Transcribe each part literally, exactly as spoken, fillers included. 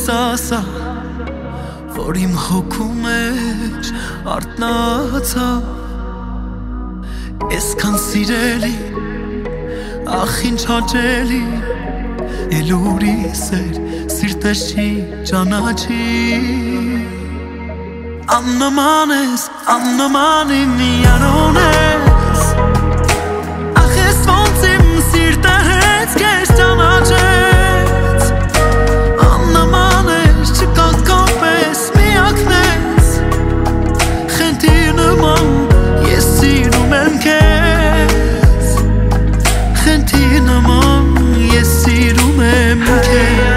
ես ասա, որ իմ հոգու մեջ արթնացա, այսքան սիրելի, ախ ինչ հաճելի, էլ ուրիշ սեր սիրտս չի ճանաչի, աննման ես, աննման իմ միանուն ես, ախ ես ոնց իմ սիրտը հենց քեզ ճանաչեց, աննման ես, չկասկապես միակն ես, խենթի նման ես սիրում եմ քեզ, խենթի նման ես սիրում եմ քեզ,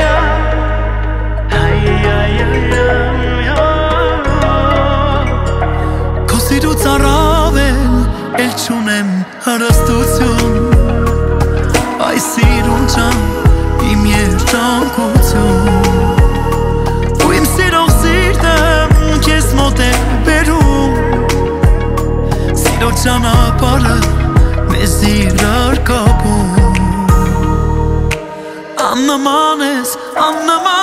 քո սիրուց առավել էլ չունեմ հարստություն, այս սիրուն ջան իմ երջանկություն, ու իմ սիրող սիրտը քեզ մոտ է բերում, սիրո ճանապարհը մեզ իրար կապում, աննման ես, աննման